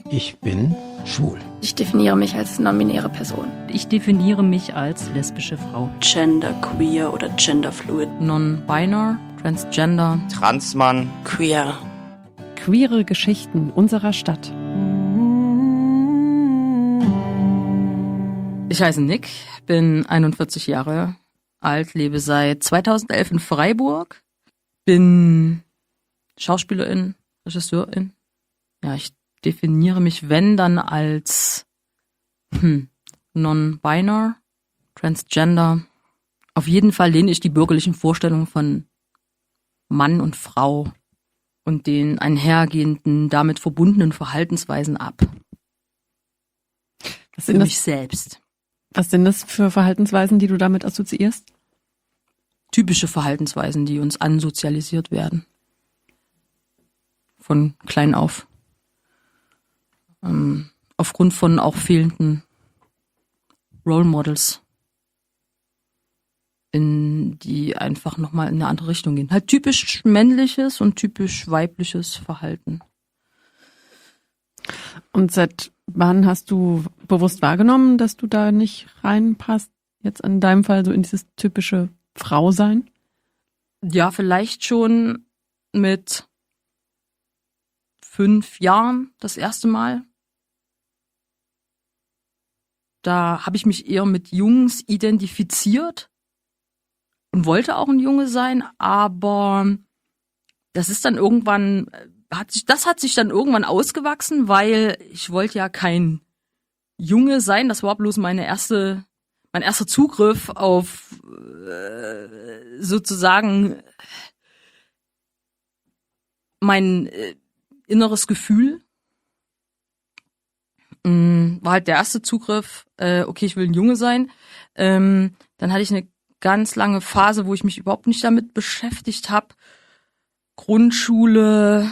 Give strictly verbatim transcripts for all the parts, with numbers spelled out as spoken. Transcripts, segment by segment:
Ich bin schwul. Ich definiere mich als non-binäre Person. Ich definiere mich als lesbische Frau. Genderqueer oder genderfluid. Non-binär, transgender. Transmann. Queer. Queere Geschichten unserer Stadt. Ich heiße Nick, bin einundvierzig Jahre alt, lebe seit zweitausendelf in Freiburg, bin Schauspielerin, Regisseurin. Ja, ich definiere mich, wenn, dann als hm, non-binär, transgender. Auf jeden Fall lehne ich die bürgerlichen Vorstellungen von Mann und Frau und den einhergehenden, damit verbundenen Verhaltensweisen ab. Was Für sind mich das, selbst. was sind das für Verhaltensweisen, die du damit assoziierst? Typische Verhaltensweisen, die uns ansozialisiert werden. Von klein auf. Ähm, aufgrund von auch fehlenden Role Models, in die einfach nochmal in eine andere Richtung gehen. Halt typisch männliches und typisch weibliches Verhalten. Und seit wann hast du bewusst wahrgenommen, dass du da nicht reinpasst? Jetzt in deinem Fall so in dieses typische Frausein? Ja, vielleicht schon mit fünf Jahren das erste Mal. Da habe ich mich eher mit Jungs identifiziert und wollte auch ein Junge sein, aber das ist dann irgendwann, hat sich, das hat sich dann irgendwann ausgewachsen, weil ich wollte ja kein Junge sein. Das war bloß meine erste, mein erster Zugriff auf äh, sozusagen mein äh, inneres Gefühl. Mm, war halt der erste Zugriff, äh, okay, ich will ein Junge sein. Ähm, dann hatte ich eine ganz lange Phase, wo ich mich überhaupt nicht damit beschäftigt habe. Grundschule,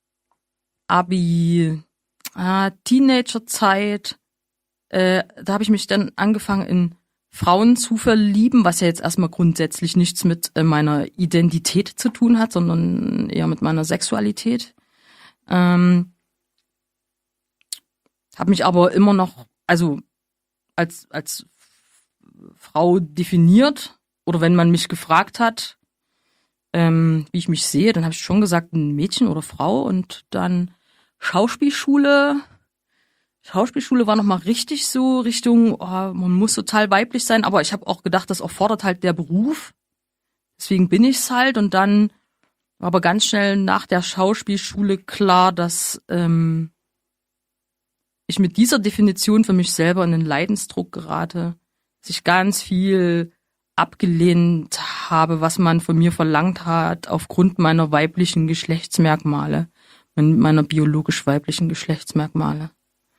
Abi, äh, Teenagerzeit. Äh, da habe ich mich dann angefangen, in Frauen zu verlieben, was ja jetzt erstmal grundsätzlich nichts mit äh, meiner Identität zu tun hat, sondern eher mit meiner Sexualität. Ähm, habe mich aber immer noch, also als als Frau definiert, oder wenn man mich gefragt hat, ähm, wie ich mich sehe, dann habe ich schon gesagt, ein Mädchen oder Frau. Und dann Schauspielschule. Schauspielschule war nochmal richtig so Richtung, oh, man muss total weiblich sein, aber ich habe auch gedacht, das erfordert halt der Beruf. Deswegen bin ich's halt. Und dann war aber ganz schnell nach der Schauspielschule klar, dass ähm, ich mit dieser Definition für mich selber in den Leidensdruck gerate, dass ich ganz viel abgelehnt habe, was man von mir verlangt hat, aufgrund meiner weiblichen Geschlechtsmerkmale, meiner biologisch weiblichen Geschlechtsmerkmale.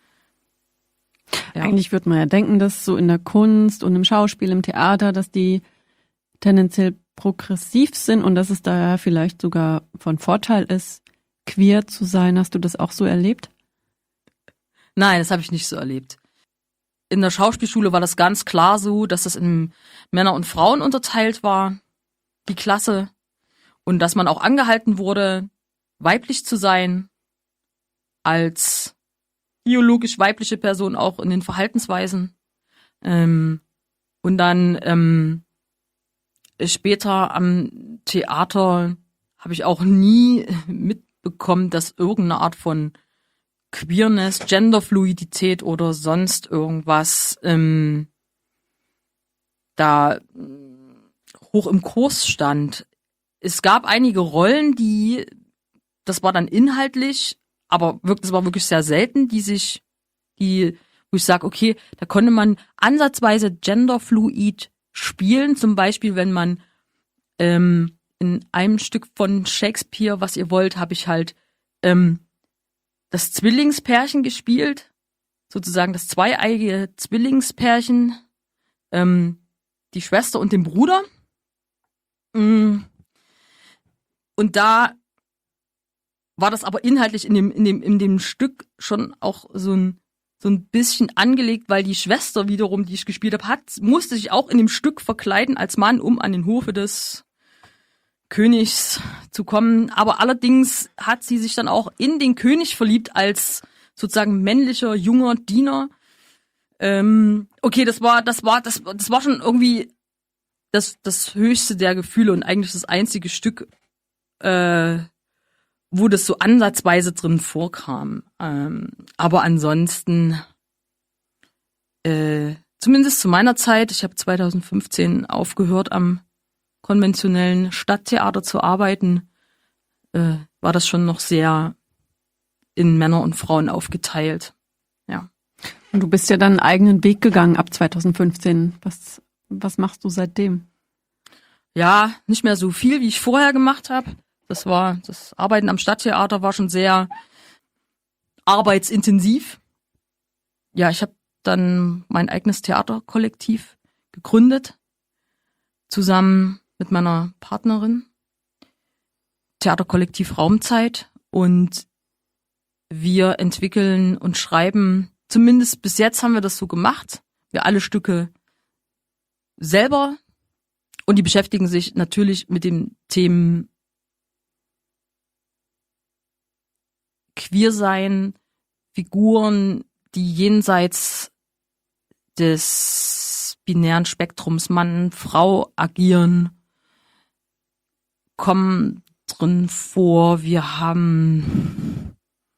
Ja. Eigentlich würde man ja denken, dass so in der Kunst und im Schauspiel, im Theater, dass die tendenziell progressiv sind und dass es da vielleicht sogar von Vorteil ist, queer zu sein. Hast du das auch so erlebt? Nein, das habe ich nicht so erlebt. In der Schauspielschule war das ganz klar so, dass das in Männer und Frauen unterteilt war, die Klasse. Und dass man auch angehalten wurde, weiblich zu sein, als biologisch weibliche Person auch in den Verhaltensweisen. Ähm, und dann ähm, später am Theater habe ich auch nie mitbekommen, dass irgendeine Art von Queerness, Genderfluidität oder sonst irgendwas ähm, da hoch im Kurs stand. Es gab einige Rollen, die, das war dann inhaltlich, aber wirklich, das war wirklich sehr selten, die sich, die, wo ich sage, okay, da konnte man ansatzweise genderfluid spielen, zum Beispiel, wenn man ähm, in einem Stück von Shakespeare, was ihr wollt, habe ich halt ähm, das Zwillingspärchen gespielt, sozusagen das zweieige Zwillingspärchen, ähm, die Schwester und den Bruder. Und da war das aber inhaltlich in dem in dem in dem Stück schon auch so ein so ein bisschen angelegt, weil die Schwester wiederum, die ich gespielt habe, hat musste sich auch in dem Stück verkleiden als Mann, um an den Hofe des Königs zu kommen. Aber allerdings hat sie sich dann auch in den König verliebt als sozusagen männlicher, junger Diener. Ähm, okay, das war, das war, das, das war schon irgendwie das, das höchste der Gefühle und eigentlich das einzige Stück, äh, wo das so ansatzweise drin vorkam. Ähm, aber ansonsten, äh, zumindest zu meiner Zeit, ich habe zwanzig fünfzehn aufgehört, am konventionellen Stadttheater zu arbeiten, äh, war das schon noch sehr in Männer und Frauen aufgeteilt. Ja. Und du bist ja dann einen eigenen Weg gegangen ab zwanzig fünfzehn. Was, was machst du seitdem? Ja, nicht mehr so viel, wie ich vorher gemacht habe. Das war, das Arbeiten am Stadttheater war schon sehr arbeitsintensiv. Ja, ich habe dann mein eigenes Theaterkollektiv gegründet, zusammen mit meiner Partnerin. Theaterkollektiv Raumzeit, und wir entwickeln und schreiben, zumindest bis jetzt haben wir das so gemacht, wir alle Stücke selber, und die beschäftigen sich natürlich mit den Themen Queersein, Figuren, die jenseits des binären Spektrums Mann, Frau agieren, kommen drin vor. Wir haben,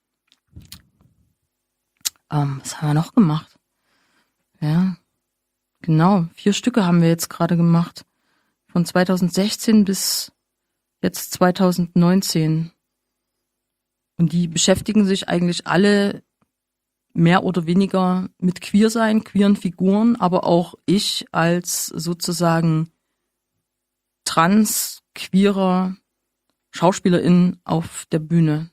ähm, was haben wir noch gemacht? Ja, genau, vier Stücke haben wir jetzt gerade gemacht. Von zwanzig sechzehn bis jetzt zwanzig neunzehn. Und die beschäftigen sich eigentlich alle mehr oder weniger mit Queersein, queeren Figuren, aber auch ich als sozusagen trans, queerer Schauspielerin auf der Bühne.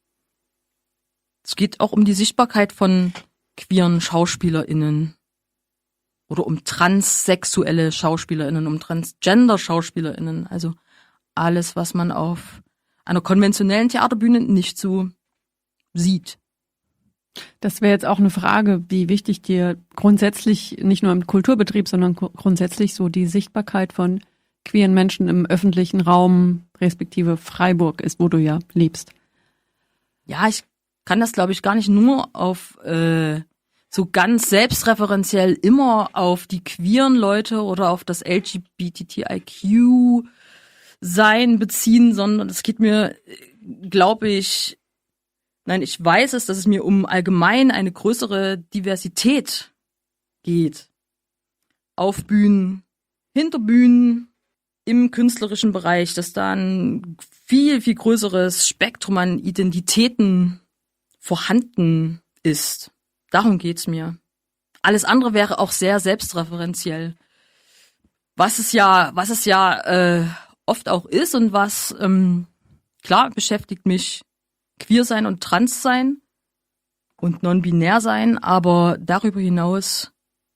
Es geht auch um die Sichtbarkeit von queeren SchauspielerInnen oder um transsexuelle SchauspielerInnen, um Transgender-SchauspielerInnen, also alles, was man auf einer konventionellen Theaterbühne nicht so sieht. Das wäre jetzt auch eine Frage, wie wichtig dir grundsätzlich, nicht nur im Kulturbetrieb, sondern grundsätzlich so die Sichtbarkeit von queeren Menschen im öffentlichen Raum, respektive Freiburg ist, wo du ja lebst. Ja, ich kann das, glaube ich, gar nicht nur auf äh, so ganz selbstreferenziell immer auf die queeren Leute oder auf das L G B T T I Q sein beziehen, sondern es geht mir, glaube ich, nein, ich weiß es, dass es mir um allgemein eine größere Diversität geht. Auf Bühnen, hinter Bühnen, im künstlerischen Bereich, dass da ein viel, viel größeres Spektrum an Identitäten vorhanden ist. Darum geht's mir. Alles andere wäre auch sehr selbstreferenziell. Was es ja, was es ja äh, oft auch ist und was, ähm, klar, beschäftigt mich queer sein und trans sein und non-binär sein, aber darüber hinaus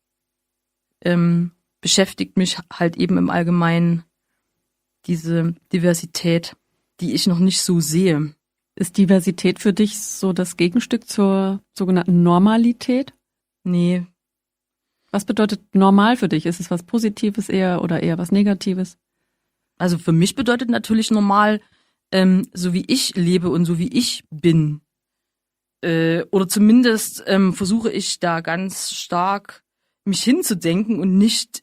ähm, beschäftigt mich halt eben im Allgemeinen diese Diversität, die ich noch nicht so sehe. Ist Diversität für dich so das Gegenstück zur sogenannten Normalität? Nee. Was bedeutet normal für dich? Ist es was Positives eher oder eher was Negatives? Also für mich bedeutet natürlich normal, ähm, so wie ich lebe und so wie ich bin. Äh, oder zumindest ähm, versuche ich da ganz stark mich hinzudenken und nicht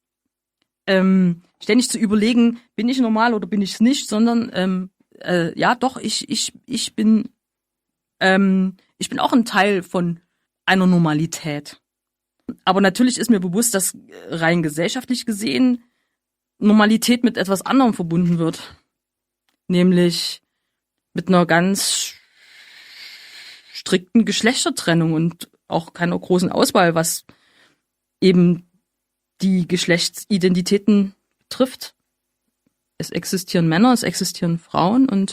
ähm, ständig zu überlegen, bin ich normal oder bin ich es nicht, sondern ähm, äh, ja doch, ich ich ich bin ähm, ich bin auch ein Teil von einer Normalität. Aber natürlich ist mir bewusst, dass rein gesellschaftlich gesehen Normalität mit etwas anderem verbunden wird. Nämlich mit einer ganz strikten Geschlechtertrennung und auch keiner großen Auswahl, was eben die Geschlechtsidentitäten betrifft. Es existieren Männer, es existieren Frauen und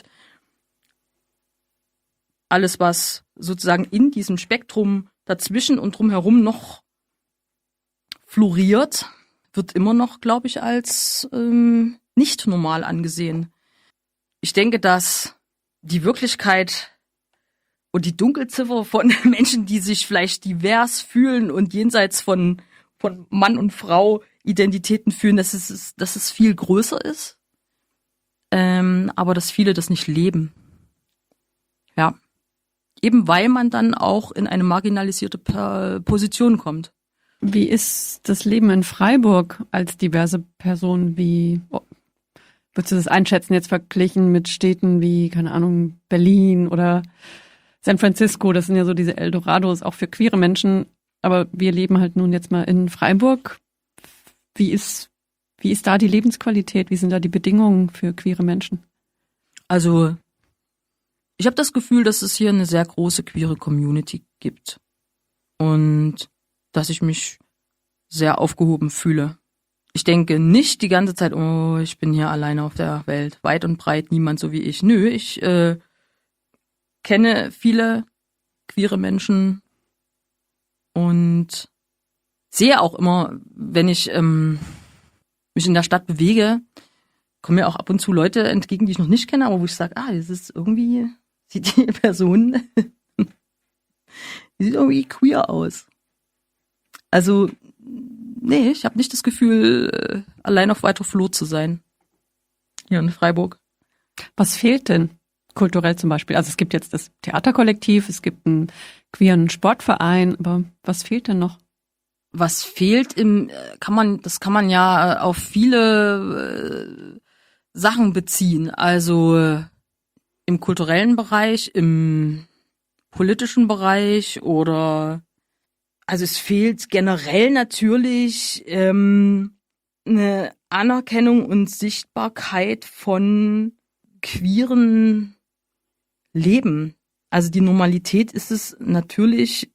alles, was sozusagen in diesem Spektrum dazwischen und drumherum noch floriert, wird immer noch, glaube ich, als ähm, nicht normal angesehen. Ich denke, dass die Wirklichkeit und die Dunkelziffer von Menschen, die sich vielleicht divers fühlen und jenseits von von Mann und Frau Identitäten fühlen, dass es, dass es viel größer ist, ähm, aber dass viele das nicht leben. Ja, Eben weil man dann auch in eine marginalisierte Per- Position kommt. Wie ist das Leben in Freiburg als diverse Person? Wie oh, würdest du das einschätzen, jetzt verglichen mit Städten wie, keine Ahnung, Berlin oder San Francisco? Das sind ja so diese Eldorados auch für queere Menschen. Aber wir leben halt nun jetzt mal in Freiburg. Wie ist, wie ist da die Lebensqualität? Wie sind da die Bedingungen für queere Menschen? Also ich habe das Gefühl, dass es hier eine sehr große queere Community gibt und dass ich mich sehr aufgehoben fühle. Ich denke nicht die ganze Zeit, oh, ich bin hier alleine auf der Welt, weit und breit, niemand so wie ich. Nö, ich äh, kenne viele queere Menschen und sehe auch immer, wenn ich ähm, mich in der Stadt bewege, kommen mir auch ab und zu Leute entgegen, die ich noch nicht kenne, aber wo ich sage, ah, das ist irgendwie, sieht die Person, die sieht irgendwie queer aus. Also, nee, ich habe nicht das Gefühl, äh, allein auf weiter Flur zu sein. Hier in Freiburg. Was fehlt denn kulturell zum Beispiel? Also es gibt jetzt das Theaterkollektiv, es gibt einen queeren Sportverein, aber was fehlt denn noch? Was fehlt im, kann man, das kann man ja auf viele äh, Sachen beziehen. Also äh, im kulturellen Bereich, im politischen Bereich oder also es fehlt generell natürlich ähm, eine Anerkennung und Sichtbarkeit von queeren Leben. Also die Normalität ist es natürlich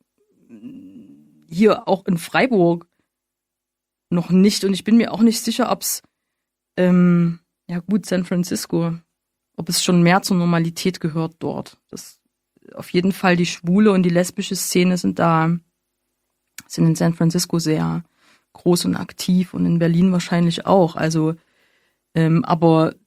hier auch in Freiburg noch nicht. Und ich bin mir auch nicht sicher, ob es, ähm, ja gut, San Francisco, ob es schon mehr zur Normalität gehört dort. Das auf jeden Fall die schwule und die lesbische Szene sind da, sind in San Francisco sehr groß und aktiv und in Berlin wahrscheinlich auch. Also, ähm, aber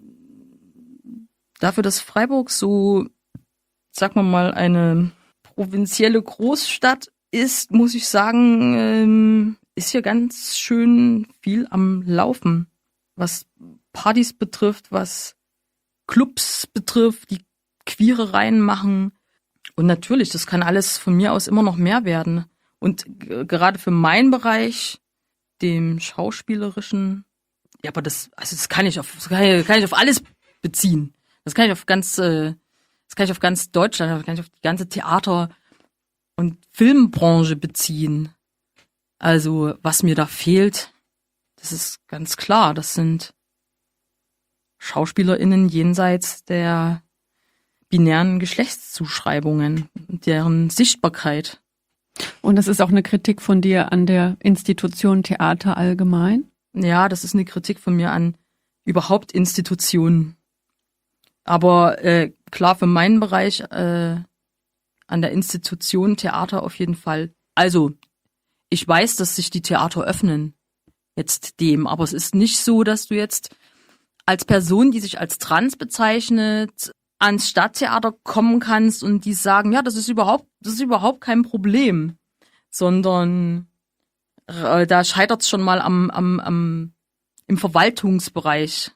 dafür, dass Freiburg so, sagen wir mal, eine provinzielle Großstadt ist, muss ich sagen, ähm, ist hier ganz schön viel am Laufen, was Partys betrifft, was Clubs betrifft, die queere Reihen machen. Und natürlich, das kann alles von mir aus immer noch mehr werden. Und g- gerade für meinen Bereich, dem schauspielerischen, ja, aber das, also das kann ich auf, das kann ich, kann ich auf alles beziehen. Das kann ich auf ganz, äh, das kann ich auf ganz Deutschland, das kann ich auf die ganze Theater- und Filmbranche beziehen. Also, was mir da fehlt, das ist ganz klar, das sind SchauspielerInnen jenseits der binären Geschlechtszuschreibungen, deren Sichtbarkeit. Und das ist auch eine Kritik von dir an der Institution Theater allgemein? Ja, das ist eine Kritik von mir an überhaupt Institutionen. Aber äh, klar, für meinen Bereich äh, an der Institution Theater auf jeden Fall. Also, ich weiß, dass sich die Theater öffnen jetzt dem, aber es ist nicht so, dass du jetzt als Person, die sich als trans bezeichnet, ans Stadttheater kommen kannst und die sagen, ja, das ist überhaupt, das ist überhaupt kein Problem, sondern äh, da scheitert es schon mal am, am, am, im Verwaltungsbereich,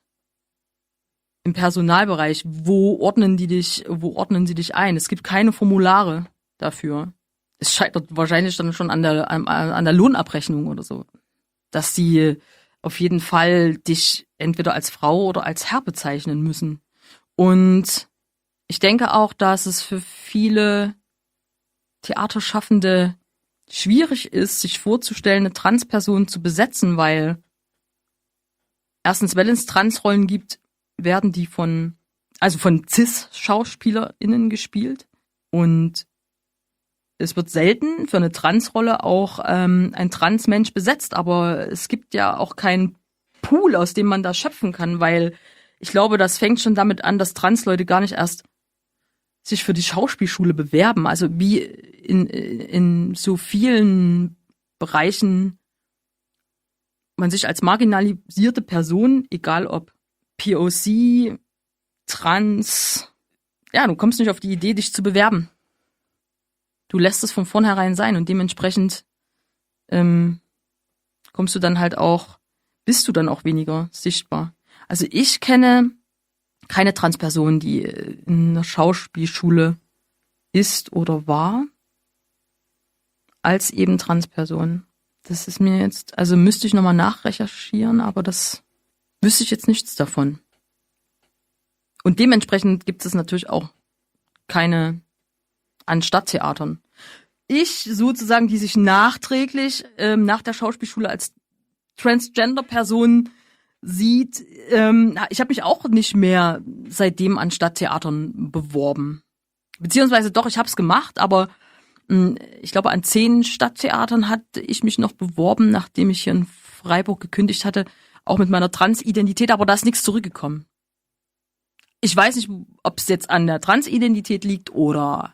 im Personalbereich. Wo ordnen die dich, wo ordnen sie dich ein? Es gibt keine Formulare dafür. Es scheitert wahrscheinlich dann schon an der, an, an der Lohnabrechnung oder so, dass sie auf jeden Fall dich entweder als Frau oder als Herr bezeichnen müssen. Und ich denke auch, dass es für viele Theaterschaffende schwierig ist, sich vorzustellen, eine Transperson zu besetzen, weil erstens, wenn es Transrollen gibt, werden die von, also von Cis-SchauspielerInnen gespielt und es wird selten für eine Transrolle auch ähm, ein Transmensch besetzt, aber es gibt ja auch keinen Pool, aus dem man da schöpfen kann, weil ich glaube, das fängt schon damit an, dass Transleute gar nicht erst sich für die Schauspielschule bewerben. Also wie in, in so vielen Bereichen man sich als marginalisierte Person, egal ob P O C, Trans, ja, du kommst nicht auf die Idee, dich zu bewerben. Du lässt es von vornherein sein und dementsprechend ähm, kommst du dann halt auch, bist du dann auch weniger sichtbar. Also ich kenne keine Transperson, die in einer Schauspielschule ist oder war, als eben Transperson. Das ist mir jetzt, also müsste ich nochmal nachrecherchieren, aber das wüsste ich jetzt nichts davon. Und dementsprechend gibt es natürlich auch keine an Stadttheatern. Ich sozusagen, die sich nachträglich ähm, nach der Schauspielschule als Transgender-Person sieht, ähm, ich habe mich auch nicht mehr seitdem an Stadttheatern beworben. Beziehungsweise doch, ich habe es gemacht, aber mh, ich glaube, an zehn Stadttheatern hatte ich mich noch beworben, nachdem ich hier in Freiburg gekündigt hatte, auch mit meiner Transidentität, aber da ist nichts zurückgekommen. Ich weiß nicht, ob es jetzt an der Transidentität liegt oder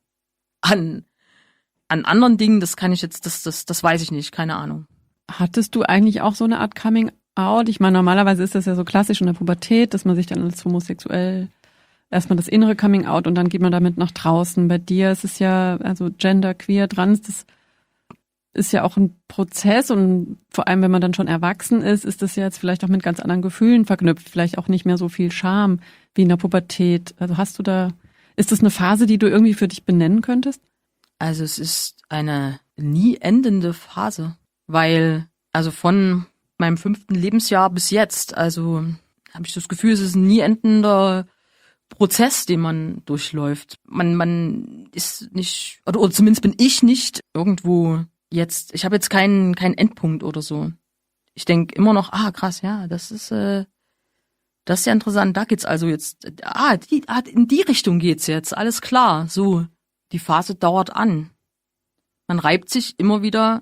an an anderen Dingen, das kann ich jetzt, das, das, das weiß ich nicht, keine Ahnung. Hattest du eigentlich auch so eine Art Coming Out? Ich meine, normalerweise ist das ja so klassisch in der Pubertät, dass man sich dann als homosexuell erstmal das innere Coming Out und dann geht man damit nach draußen. Bei dir ist es ja, also Gender, Queer, Trans, das ist ja auch ein Prozess und vor allem, wenn man dann schon erwachsen ist, ist das ja jetzt vielleicht auch mit ganz anderen Gefühlen verknüpft, vielleicht auch nicht mehr so viel Scham wie in der Pubertät. Also hast du da, ist das eine Phase, die du irgendwie für dich benennen könntest? Also es ist eine nie endende Phase, weil, also von meinem fünften Lebensjahr bis jetzt, also habe ich das Gefühl, es ist ein nie endender Prozess, den man durchläuft. Man, man ist nicht, oder, oder zumindest bin ich nicht irgendwo jetzt, ich habe jetzt keinen keinen Endpunkt oder so. Ich denke immer noch, ah krass, ja, das ist, äh, das ist ja interessant, da geht's also jetzt, ah, die, ah, in die Richtung geht's jetzt, alles klar, so. Die Phase dauert an. Man reibt sich immer wieder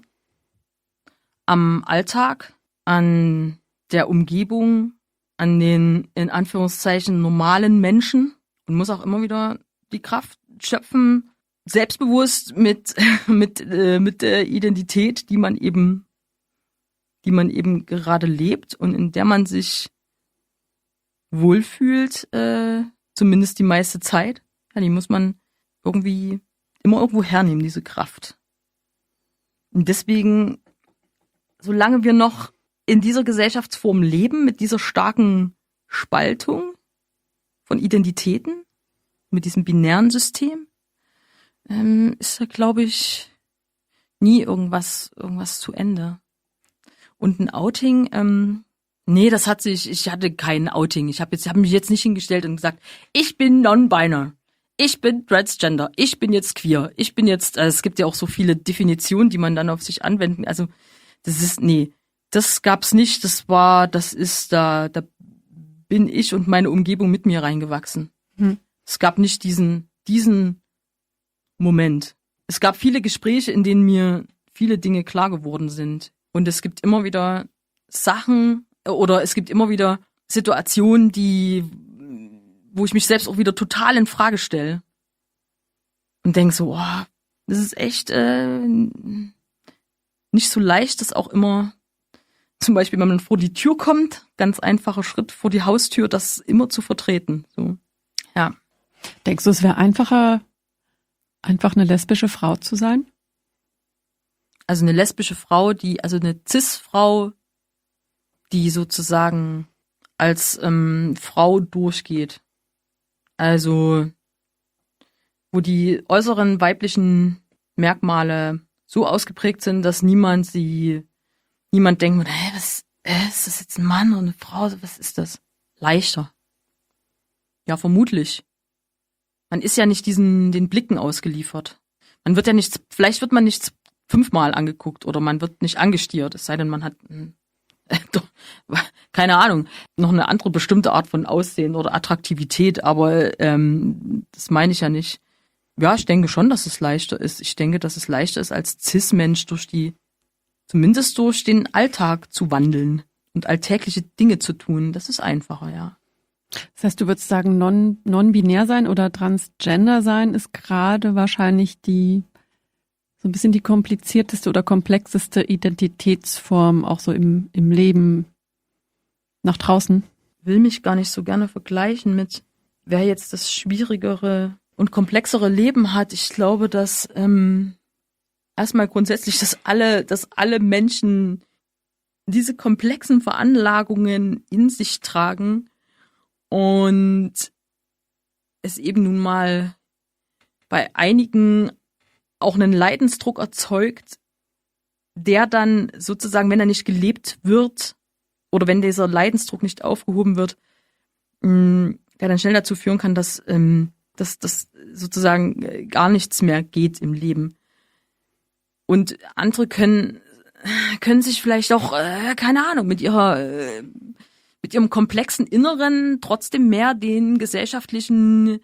am Alltag, an der Umgebung, an den, in Anführungszeichen, normalen Menschen und muss auch immer wieder die Kraft schöpfen, selbstbewusst mit, mit, äh, mit der Identität, die man eben, die man eben gerade lebt und in der man sich wohlfühlt, äh, zumindest die meiste Zeit. Ja, die muss man irgendwie immer irgendwo hernehmen, diese Kraft. Und deswegen, solange wir noch in dieser Gesellschaftsform leben, mit dieser starken Spaltung von Identitäten, mit diesem binären System, ähm, ist da, glaube ich, nie irgendwas, irgendwas zu Ende. Und ein Outing, ähm, nee, das hat sich, ich hatte kein Outing. Ich habe jetzt, habe mich jetzt nicht hingestellt und gesagt, ich bin non-binary. Ich bin Transgender, ich bin jetzt queer, ich bin jetzt, äh, es gibt ja auch so viele Definitionen, die man dann auf sich anwenden, also das ist, nee, das gab's nicht, das war, das ist, da, da bin ich und meine Umgebung mit mir reingewachsen. Hm. Es gab nicht diesen, diesen Moment. Es gab viele Gespräche, in denen mir viele Dinge klar geworden sind und es gibt immer wieder Sachen oder es gibt immer wieder Situationen, die wo ich mich selbst auch wieder total in Frage stelle und denke so, oh, das ist echt äh, nicht so leicht, das auch immer, zum Beispiel, wenn man vor die Tür kommt, ganz einfacher Schritt vor die Haustür, das immer zu vertreten. So, ja. Denkst du, es wäre einfacher, einfach eine lesbische Frau zu sein? Also eine lesbische Frau, die, also eine Cis-Frau, die sozusagen als ähm, Frau durchgeht. Also, wo die äußeren weiblichen Merkmale so ausgeprägt sind, dass niemand sie, niemand denkt, hä, was, äh, ist das jetzt ein Mann oder eine Frau? Was ist das? Leichter. Ja, vermutlich. Man ist ja nicht diesen, den Blicken ausgeliefert. Man wird ja nicht, vielleicht wird man nicht fünfmal angeguckt oder man wird nicht angestiert, es sei denn, man hat, äh, doch, keine Ahnung, noch eine andere bestimmte Art von Aussehen oder Attraktivität, aber ähm, das meine ich ja nicht. Ja, ich denke schon, dass es leichter ist. Ich denke, dass es leichter ist, als Cis-Mensch durch die, zumindest durch den Alltag zu wandeln und alltägliche Dinge zu tun. Das ist einfacher, ja. Das heißt, du würdest sagen, non, non-binär sein oder transgender sein ist gerade wahrscheinlich die, so ein bisschen die komplizierteste oder komplexeste Identitätsform auch so im, im Leben nach draußen. Ich will mich gar nicht so gerne vergleichen mit, wer jetzt das schwierigere und komplexere Leben hat. Ich glaube, dass ähm, erstmal grundsätzlich, dass alle, dass alle Menschen diese komplexen Veranlagungen in sich tragen und es eben nun mal bei einigen auch einen Leidensdruck erzeugt, der dann sozusagen, wenn er nicht gelebt wird oder wenn dieser Leidensdruck nicht aufgehoben wird, der dann schnell dazu führen kann, dass, dass, dass sozusagen gar nichts mehr geht im Leben. Und andere können, können sich vielleicht auch, keine Ahnung, mit ihrer, mit ihrem komplexen Inneren trotzdem mehr den gesellschaftlichen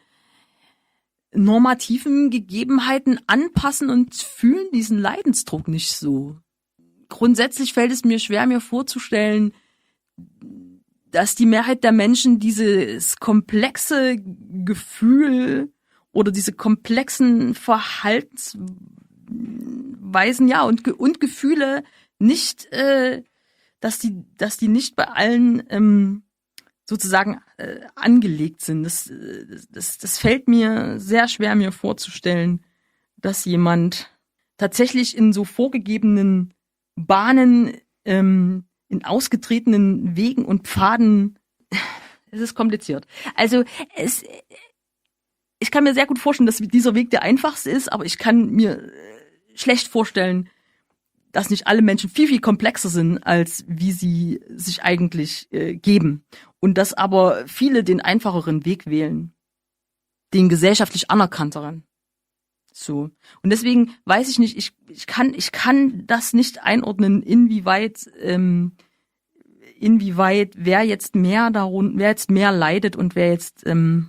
normativen Gegebenheiten anpassen und fühlen diesen Leidensdruck nicht so. Grundsätzlich fällt es mir schwer, mir vorzustellen, dass die Mehrheit der Menschen dieses komplexe Gefühl oder diese komplexen Verhaltensweisen, ja, und, und Gefühle nicht, äh, dass die, dass die nicht bei allen ähm, sozusagen äh, angelegt sind. Das, das, das fällt mir sehr schwer, mir vorzustellen, dass jemand tatsächlich in so vorgegebenen Bahnen, ähm, in ausgetretenen Wegen und Pfaden, es ist kompliziert. Also es, ich kann mir sehr gut vorstellen, dass dieser Weg der einfachste ist, aber ich kann mir schlecht vorstellen, dass nicht alle Menschen viel, viel komplexer sind, als wie sie sich eigentlich äh, geben. Und dass aber viele den einfacheren Weg wählen. Den gesellschaftlich anerkannteren. So. Und deswegen weiß ich nicht, ich, ich kann, ich kann das nicht einordnen, inwieweit, ähm, inwieweit, wer jetzt mehr darunter, wer jetzt mehr leidet und wer jetzt, ähm,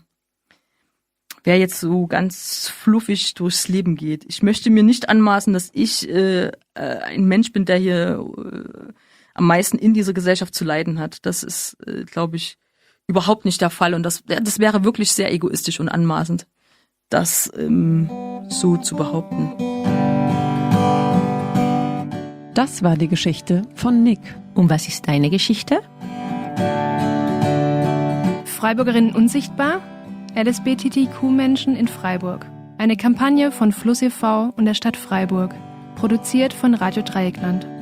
wer jetzt so ganz fluffig durchs Leben geht. Ich möchte mir nicht anmaßen, dass ich äh, äh, ein Mensch bin, der hier äh, am meisten in dieser Gesellschaft zu leiden hat. Das ist, äh, glaube ich, überhaupt nicht der Fall. Und das, das wäre wirklich sehr egoistisch und anmaßend, das ähm, so zu behaupten. Das war die Geschichte von Nick. Und was ist deine Geschichte? Freiburgerinnen unsichtbar? L S B T T Q-Menschen in Freiburg. Eine Kampagne von Fluss e V und der Stadt Freiburg. Produziert von Radio Dreieckland.